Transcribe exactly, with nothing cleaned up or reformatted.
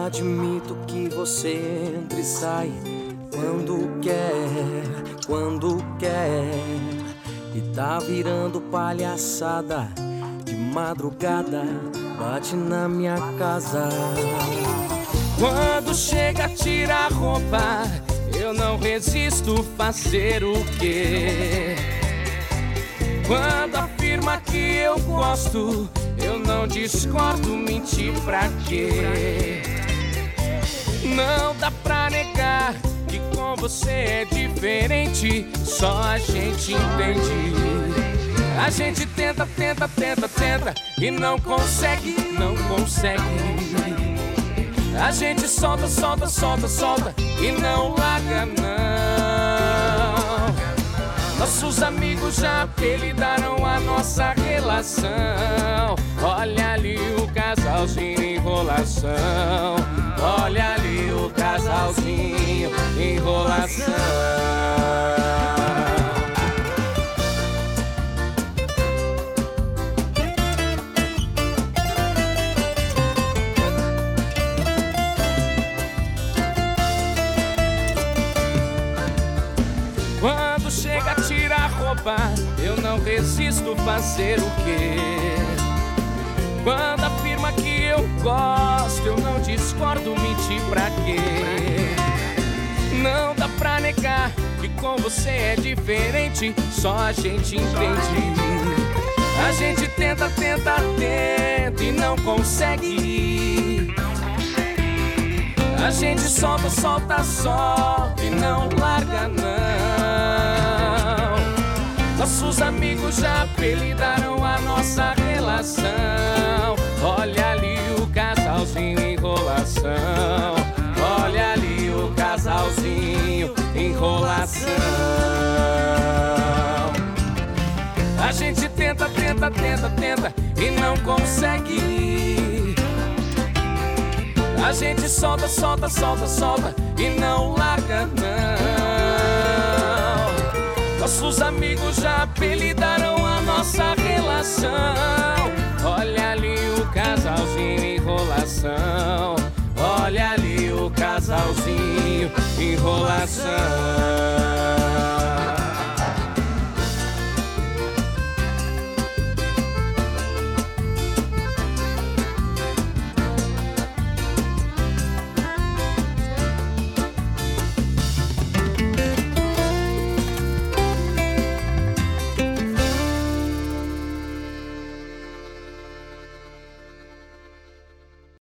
admito que você entra e sai quando quer, quando quer. E tá virando palhaçada de madrugada, bate na minha casa. Quando chega, tira a roupa, eu não resisto, fazer o quê? Quando afirma que eu gosto, eu não discordo, mentir pra quê? Não dá pra negar que com você é diferente, só a gente entende. A gente tenta, tenta, tenta, tenta e não consegue, não consegue. A gente solta, solta, solta, solta e não larga não. Nossos amigos já apelidaram a nossa relação. Olha ali o casalzinho em enrolação. Olha ali o casalzinho em enrolação. Quando chega, tira a roupa, eu não resisto, fazer o quê? Quando afirma que eu gosto, eu não discordo, mentir pra quê? Não dá pra negar que com você é diferente, só a gente entende. A gente tenta, tenta, tenta e não consegue. A gente solta, solta, solta e não larga não. Nossos amigos já apelidaram a nossa relação. Olha ali o casalzinho em enrolação. Olha ali o casalzinho em enrolação. A gente tenta, tenta, tenta, tenta e não consegue. A gente solta, solta, solta, solta e não larga não. Nossos amigos já apelidaram a nossa relação. Olha ali o casalzinho em enrolação. Olha ali o casalzinho em enrolação.